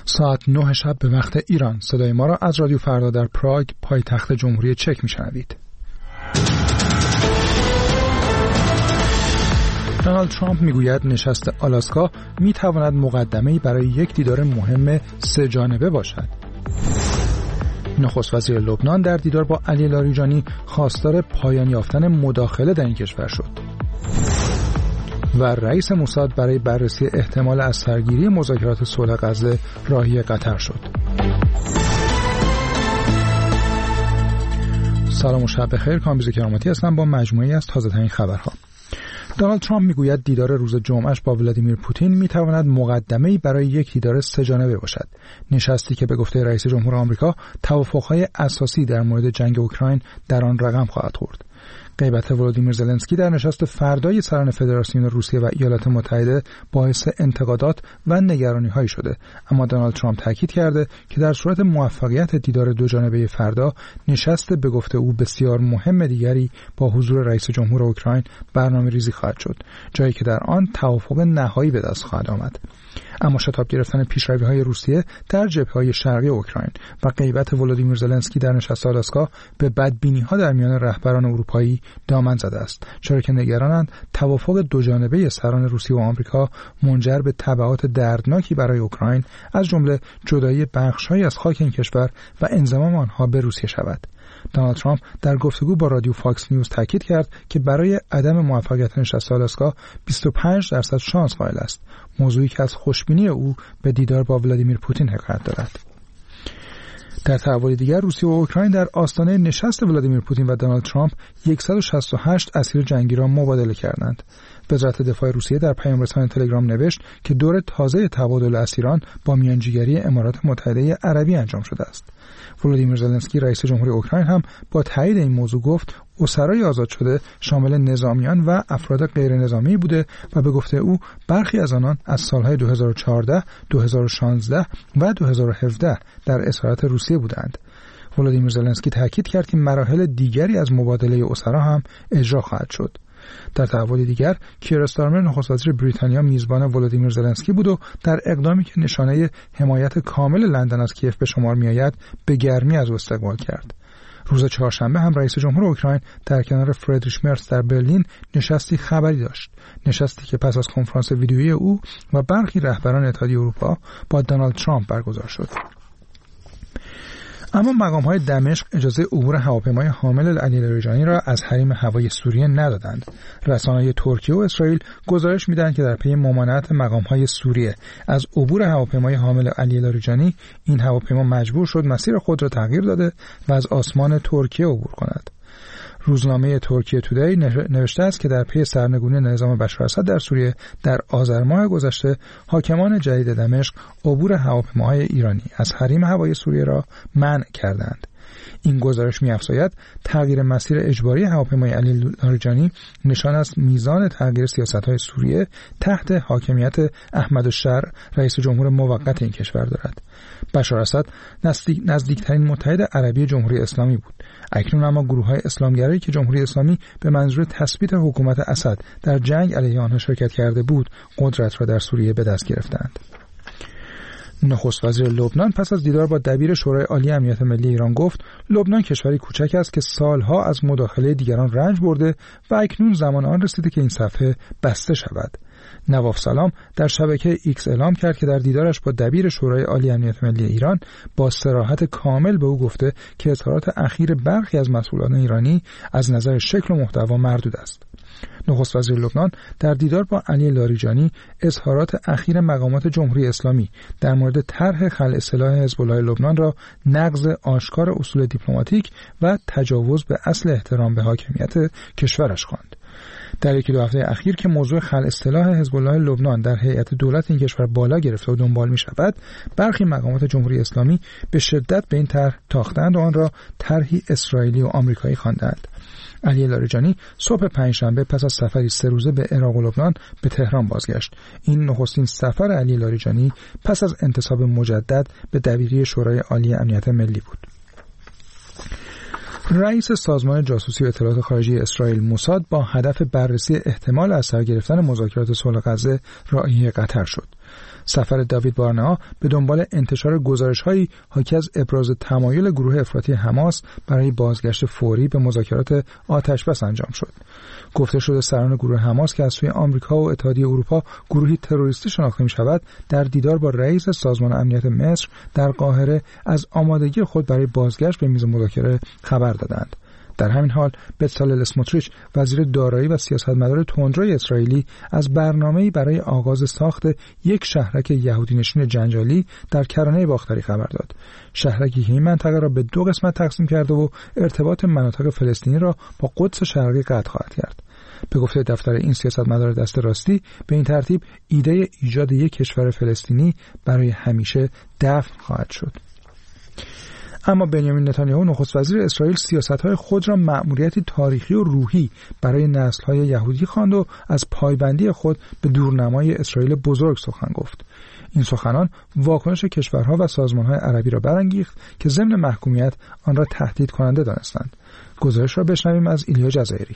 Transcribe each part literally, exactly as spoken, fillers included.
ساعت نه شب به وقت ایران. صدای ما را از رادیو فردا در پراگ، پایتخت جمهوری چک میشنوید. دونالد ترامپ میگوید نشست آلاسکا میتواند مقدمه‌ای برای یک دیدار مهم سه جانبه باشد. نخست وزیر لبنان در دیدار با علی لاریجانی خواستار پایان یافتن مداخله در این کشور شد. و رئیس موساد برای بررسی احتمال از سرگیری مذاکرات صلح غزه راهی قطر شد. سلام و شب بخیر، کامبیز کرامتی هستم با مجموعی از تازه‌ترین خبرها. دونالد ترامپ میگوید دیدار روز جمعهش با ولادیمیر پوتین میتواند مقدمه‌ای برای یک دیدار سه جانبه باشد. نشستی که به گفته رئیس جمهور آمریکا توافق‌های اساسی در مورد جنگ اوکراین در آن رقم خواهد خورد. غیبت ولادیمیر زلنسکی در نشست فردای سران فدراسیون روسیه و ایالات متحده باعث انتقادات و نگرانی‌هایی شده، اما دونالد ترامپ تاکید کرده که در صورت موفقیت دیدار دو جانبه فردا، نشست به گفته او بسیار مهم دیگری با حضور رئیس جمهور اوکراین برنامه‌ریزی خواهد شد، جایی که در آن توافق نهایی به دست خواهد آمد. اما شتاب گرفتن پیشروی‌های روسیه در جبهه‌های شرقی اوکراین و غیبت ولادیمیر زلنسکی در نشست آلاسکا به بدبینی‌ها در میان رهبران اروپایی دامن زده است، چرا که نگرانند توافق دو جانبه سران روسیه و آمریکا منجر به تبعات دردناکی برای اوکراین، از جمله جدایی بخش‌هایی از خاک این کشور و انضمام آنها به روسیه شود. دونالد ترامپ در گفتگو با رادیو فاکس نیوز تاکید کرد که برای عدم موفقیت نشست آلاسکا بیست و پنج درصد شانس قائل است، موضوعی که از خوشبینی او به دیدار با ولادیمیر پوتین حکایت دارد. در تحول دیگر، روسیه و اوکراین در آستانه نشست ولادیمیر پوتین و دونالد ترامپ صد و شصت و هشت اسیر جنگی را مبادله کردند. وزارت دفاع روسیه در پیام رسان تلگرام نوشت که دور تازه تبادل اسیران با میانجیگری امارات متحده عربی انجام شده است. ولادیمیر زلنسکی رئیس جمهور اوکراین هم با تایید این موضوع گفت اسرای آزاد شده شامل نظامیان و افراد غیر نظامی بوده و به گفته او برخی از آنان از سالهای دو هزار و چهارده، دو هزار و شانزده و دو هزار و هفده در اسارت روسیه بودند. ولادیمیر زلنسکی تاکید کرد که مراحل دیگری از مبادله اسرا هم اجرا خواهد شد. در تحول دیگر، کیر استارمر نخست وزیر بریتانیا میزبان ولادیمیر زلنسکی بود و در اقدامی که نشانه حمایت کامل لندن از کیف به شمار میآید به گرمی از او استقبال کرد. روز چهارشنبه هم رئیس جمهور اوکراین در کنار فریدریش مرتز در برلین نشستی خبری داشت، نشستی که پس از کنفرانس ویدیویی او و برخی رهبران اتحادیه اروپا با دونالد ترامپ برگزار شد. اما مقام‌های دمشق اجازه عبور هواپیمای حامل علی لاریجانی را از حریم هوایی سوریه ندادند. رسانه‌های ترکیه و اسرائیل گزارش می‌دهند که در پی ممانعت مقام‌های سوریه از عبور هواپیمای حامل علی لاریجانی، این هواپیما مجبور شد مسیر خود را تغییر داده و از آسمان ترکیه عبور کند. روزنامه ترکیه تودی نوشته است که در پی سرنگونی نظام بشار اسد در سوریه در آذر ماه گذشته، حاکمان جدید دمشق عبور هواپیماهای ایرانی از حریم هوایی سوریه را منع کردند. این گزارش می‌افزاید تغییر مسیر اجباری هواپیمای علی لاریجانی نشان است میزان تغییر سیاست‌های سوریه تحت حاکمیت احمد الشر، رئیس جمهور موقت این کشور دارد. بشار اسد نزدیک نزدیکترین متحد عربی جمهوری اسلامی بود. اکنون اما گروه‌های اسلامگرایی که جمهوری اسلامی به منظور تثبیت حکومت اسد در جنگ علیه آنها شرکت کرده بود، قدرت را در سوریه به دست گرفتند. نخست وزیر لبنان پس از دیدار با دبیر شورای عالی امنیت ملی ایران گفت لبنان کشوری کوچک است که سالها از مداخله دیگران رنج برده و اکنون زمان آن رسیده که این صفحه بسته شود. نواف سلام در شبکه ایکس اعلام کرد که در دیدارش با دبیر شورای عالی امنیت ملی ایران با صراحت کامل به او گفته که اظهارات اخیر برخی از مسئولان ایرانی از نظر شکل و محتوا مردود است. نخست وزیر لبنان در دیدار با علی لاریجانی اظهارات اخیر مقامات جمهوری اسلامی در مورد طرح خلع سلاح حزب الله لبنان را نقض آشکار اصول دیپلماتیک و تجاوز به اصل احترام به حاکمیت کشورش خواند. در یکی دو هفته اخیر که موضوع خلع سلاح حزب الله لبنان در هیئت دولت این کشور بالا گرفته و دنبال می شود، برخی مقامات جمهوری اسلامی به شدت به این طرح تاختند و آن را طرحی اسرائیلی و آمریکایی خواندند. علی لاریجانی صبح پنجشنبه پس از سفری سه روزه به عراق و لبنان به تهران بازگشت. این نخستین سفر علی لاریجانی پس از انتصاب مجدد به دبیری شورای عالی امنیت ملی بود. رئیس سازمان جاسوسی و اطلاعات خارجی اسرائیل موساد با هدف بررسی احتمال از سر گرفتن مذاکرات صلح غزه راهی قطر شد. سفر داوید بارنئا به دنبال انتشار گزارش‌هایی حاکی از ابراز تمایل گروه افراطی حماس برای بازگشت فوری به مذاکرات آتش‌بس انجام شد. گفته شده سران گروه حماس که از سوی آمریکا و اتحادیه اروپا گروهی تروریستی شناخته می‌شود، در دیدار با رئیس سازمان امنیت مصر در قاهره از آمادگی خود برای بازگشت به میز مذاکره خبر دادند. در همین حال بتسالل اسموتریچ وزیر دارایی و سیاستمدار تندروی اسرائیلی از برنامه‌ای برای آغاز ساخت یک شهرک یهودی نشین جنجالی در کرانه باختری خبر داد. شهرکی که این منطقه را به دو قسمت تقسیم کرده و ارتباط مناطق فلسطینی را با قدس شرقی قطع خواهد کرد. به گفته دفتر این سیاستمدار دست راستی، به این ترتیب ایده ایجاد یک کشور فلسطینی برای همیشه دفن خواهد شد. اما بنیامین نتانیاهو نخست وزیر اسرائیل سیاست‌های خود را مأموریتی تاریخی و روحی برای نسل‌های یهودی خواند و از پایبندی خود به دورنمای اسرائیل بزرگ سخن گفت. این سخنان واکنش کشورها و سازمان‌های عربی را برانگیخت که ضمن محکومیت آن را تهدید کننده دانستند. گزارش را بشنویم از ایلیا جزایری.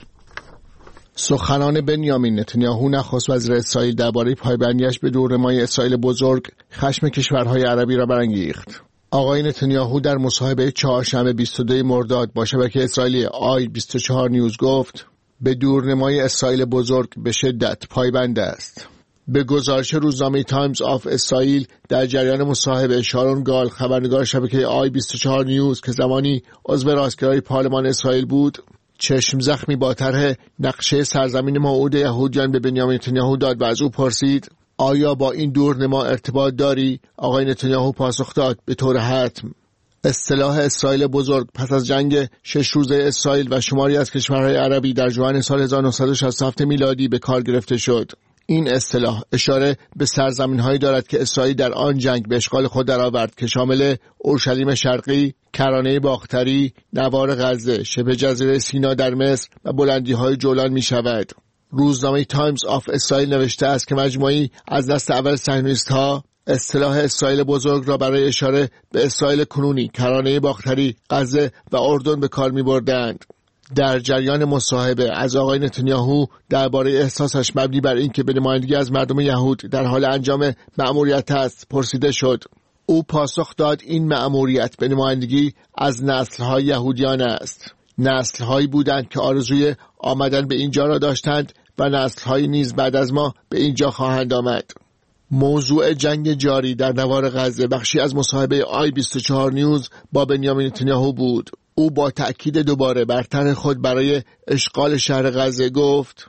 سخنان بنیامین نتانیاهو نخست وزیر اسرائیل درباره پایبندیش به دورنمای اسرائیل بزرگ خشم کشورهای عربی را برانگیخت. آقای نتانیاهو در مصاحبه چهارشنبه بیست و دو مرداد با شبکه اسرائیلی آی بیست و چهار نیوز گفت به دورنمای اسرائیل بزرگ به شدت پایبند است. به گزارش روزنامه تایمز آف اسرائیل در جریان مصاحبه شارون گال خبرنگار شبکه آی بیست و چهار نیوز که زمانی عضو راستگرای پارلمان اسرائیل بود، چشم زخمی با طرح نقشه سرزمین موعود یهودیان به بنیامین نتانیاهو داد و از او پرسید آیا با این دورنما ارتباط داری؟ آقای نتانیاهو پاسخ داد به طور حتم. اصطلاح اسرائیل بزرگ پس از جنگ شش روزه اسرائیل و شماری از کشورهای عربی در ژوئن سال هزار و نهصد و شصت و هفت میلادی به کار گرفته شد. این اصطلاح اشاره به سرزمین‌هایی دارد که اسرائیل در آن جنگ به اشغال خود درآورد که شامل اورشلیم شرقی، کرانه باختری، نوار غزه، شبه جزیره سینا در مصر و بلندی‌های جولان می‌شود. روزنامه تایمز آف اسرائیل نوشته است که مجموعی از دست اول صهیونیست‌ها اصطلاح اسرائیل بزرگ را برای اشاره به اسرائیل کنونی، کرانه باختری، غزه و اردن به کار می‌بردند. در جریان مصاحبه از آقای نتانیاهو درباره احساسش مبنی بر اینکه به نمایندگی از مردم یهود در حال انجام مأموریت است پرسیده شد. او پاسخ داد این مأموریت به نمایندگی از نسل‌های یهودیان است. نسل‌هایی بودند که آرزوی آمدن به اینجا را داشتند و نسل‌هایی نیز بعد از ما به اینجا خواهند آمد. موضوع جنگ جاری در نوار غزه بخشی از مصاحبه آی بیست و چهار نیوز با بنیامین نتانیاهو بود. او با تأکید دوباره بر طرح خود برای اشغال شهر غزه گفت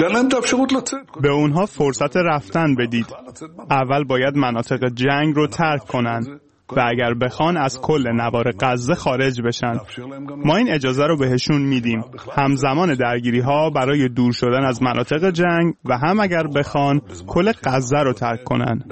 به اونها فرصت رفتن بدید. اول باید مناطق جنگ رو ترک کنند و اگر بخوان از کل نوار غزه خارج بشن. ما این اجازه رو بهشون میدیم. همزمان درگیری ها برای دور شدن از مناطق جنگ و هم اگر بخوان کل غزه رو ترک کنن.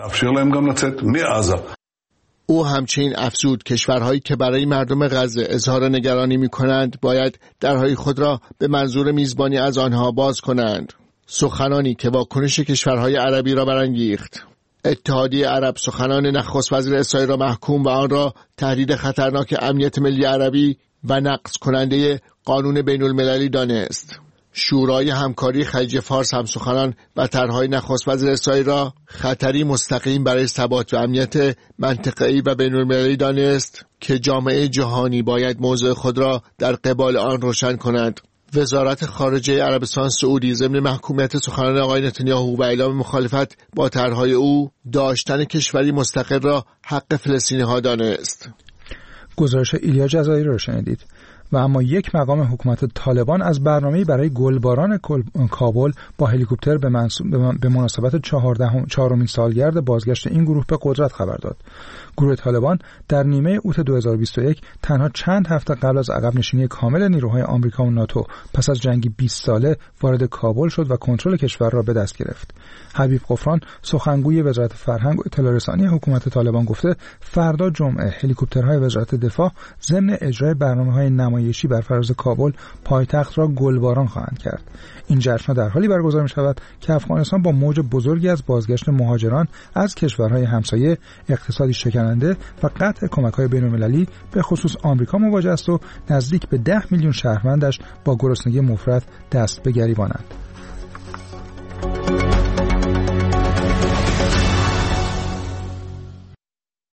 او همچنین افزود کشورهایی که برای مردم غزه اظهار نگرانی می کنند باید درهای خود را به منظور میزبانی از آنها باز کنند. سخنانی که واکنش کشورهای عربی را برانگیخت. اتحادیه عرب سخنان نخست وزیر اسرائیل را محکوم و آن را تهدید خطرناک امنیت ملی عربی و نقض کننده قانون بین المللی دانست. شورای همکاری خلیج فارس هم سخنان و طرحهای نخست وزیر اسرائیل را خطری مستقیم برای ثبات و امنیت منطقه‌ای و بین المللی دانست که جامعه جهانی باید موضع خود را در قبال آن روشن کند. وزارت خارجه عربستان سعودی ضمن محکومیت سخنان آقای نتانیاهو و اعلام مخالفت با طرحهای او داشتن کشوری مستقل را حق فلسطینی‌ها دانست. گزارش ایلیا جزایری را شنیدید. و اما یک مقام حکومت طالبان از برنامه‌ای برای گلباران کابل با هلیکوپتر به, به مناسبت چهارمین سالگرد بازگشت این گروه به قدرت خبر داد. گروه طالبان در نیمه اوت دو هزار و بیست و یک تنها چند هفته قبل از عقب نشینی کامل نیروهای آمریکا و ناتو پس از جنگی بیست ساله وارد کابل شد و کنترل کشور را به دست گرفت. حبیب غفران سخنگوی وزارت فرهنگ و اطلاع رسانی حکومت طالبان گفته فردا جمعه هلیکوپترهای وزارت دفاع ضمن اجرای برنامه‌های نمایشی بر فراز کابل پایتخت را گلباران خواهند کرد. این جشن در حالی برگزار می‌شود که افغانستان با موج بزرگی از بازگشت مهاجران از کشورهای همسایه، اقتصادی شکننده و قطع کمک‌های بین‌المللی به خصوص آمریکا مواجه است و نزدیک به ده میلیون شهروندش با گرسنگی مفرط دست به گریبانند.